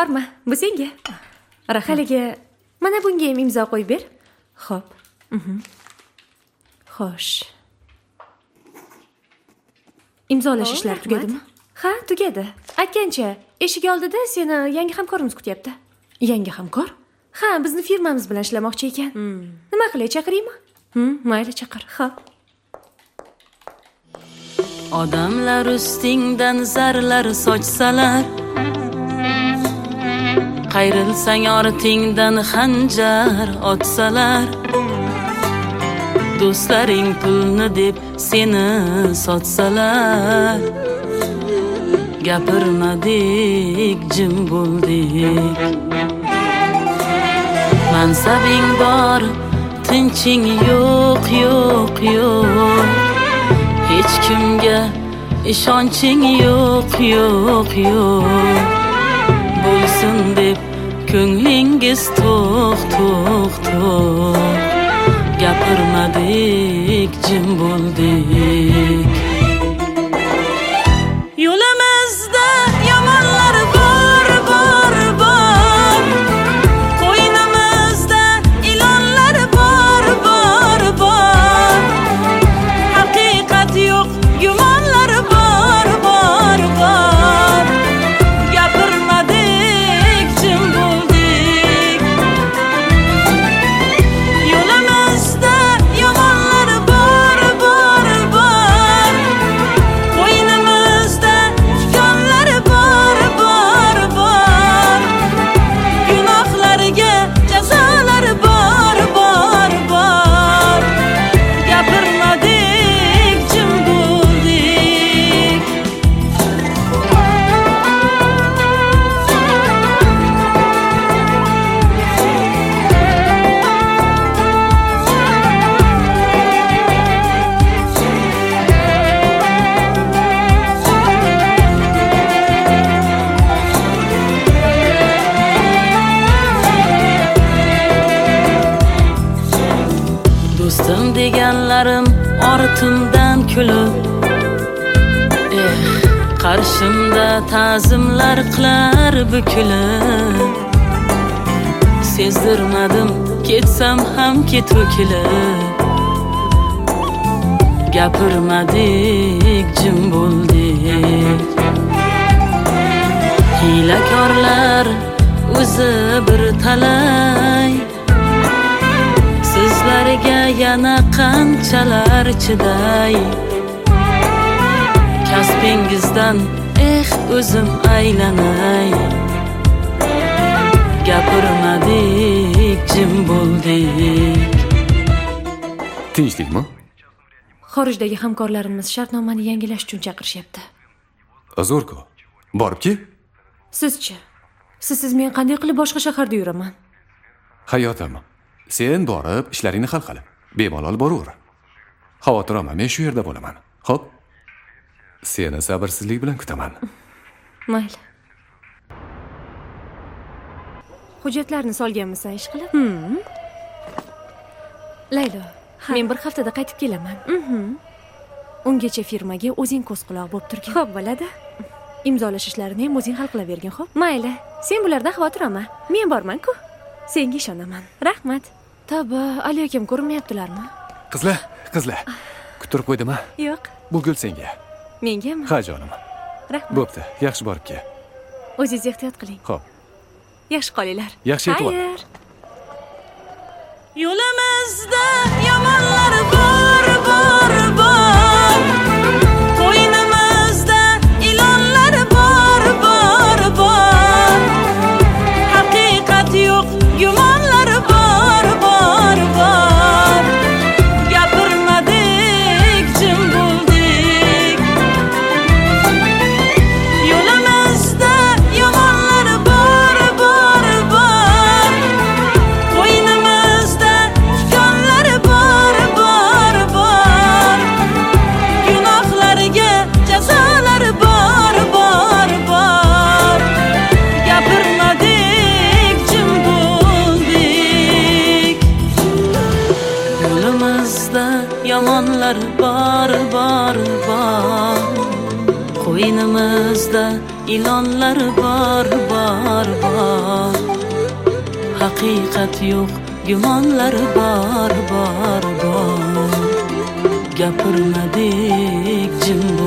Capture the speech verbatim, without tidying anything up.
Borma, bu senga. Rahaliga mana bunga ham imzo qo'yib ber. Xo'p. Xo'sh. Imzolash ishlari tugadimi? Ha, tugadi. Aytgancha, eshik oldida seni yangi hamkorimiz kutyapti. Yangi hamkor? Ha, bizni firmamiz bilan ishlamoqchi ekan. Nima qilay, chaqiraymi? Hm, mayli, chaqir. Xo'p. Odamlar ustingdan zarlar sochsalar, qayrilsang ortingdan xanjar otsalar, do'stlaring pulni deb seni sotsalar, gapirmadik, jim bo'ldik. Mansabing bor, tinching yo'q, yo'q, yo'q. Hech kimga ishonching yo'q, yo'q, yo'q. Bo'lsin deb ko'nglingiz to'q, to'q, to'q. Gapirmadik, jim bo'ldik. Yo'limizda yomonlar bor, bor, bor. Qo'ynimizda ilonlar bor, bor, bor. Haqiqat yo'q, gumonlar bor, bor, bor. Gapirmadik, jim bo'ldik. Yo'limizda yomonlar bor, bor, bor. Qo'ynimizda tikonlar bor, bor, bor. Gunohlarga jazolar bor, bor, bor. Gapirmadik, jim bo'ldik. Do'stim deganlarim ortimdan kulib, eh, qarshimda ta'zimlar qilar bukilib. Sezdirmadim, ketsam ham ketokilib. Gapirmadik, jim bo'ldik. Hiylakorlar o'zi bir talay, sizlarga yana qanchalar chiday. Kasbingizdan eh o'zim aylanay. Gapirmadik, jim bo'ldik. Tinchlikmi? Xorijdagi hamkorlarimiz shartnomani yangilash uchun chaqirishyapti. Zo'rku. Borib-ki? Sizchi? Sizsiz men qanday qilib boshqa shaharda yuraman? Hayotim. Sen borib ishlaringni hal qil. Bemalol boraver. Xavotir olma, men shu yerda bo'laman. Xo'p? Seni sabrsizlik bilan kutaman. Mayli. Hujjatlarni solganmisan ish qilib? Laylo, men bir haftada qaytib kelaman. Ungacha firmaga o'zing ko'z quloq bo'lib turgin. Xo'p, bo'ladi. Imzolash ishlarini ham o'zing hal qilavergin, xo'p? Mayli. Sen bulardan xavotir olma. Men borman-ku. Senga ishonaman. Rahmat. Tavba, Ali akam ko'rinmayaptilarmi? Qizlar, qizlar. Kuttirib qo'ydimmi? Yo'q. Bu gul senga. Mengami? Ha, jonim. Rahmat. Bo'pti, yaxshi borib kel. O'zingiz ehtiyot qiling. Xo'p. Yaxshi qolinglar. Yaxshi yetib ol. Xayr. Yo'limizda yomonlar bor, bor, bor. Qo'ynimizda ilonlar bor, bor, bor. Haqiqat yo'q, gumonlar bor, bor, bor. Gapirmadik, jim bo'ldik. Yo'limizda yomonlar bor, bor, bor. Qo'ynimizda tikonlar bor, bor, bor. Gunohlarga jazolar bor, bor, bor. Gapirmadik, jim bo'ldik. Yo'limizda yomonlar bor, bor, bor. Qo'ynimizda ilonlar bor bor bor haqiqat yo'q gumonlar bor bor bor gapirmadik jim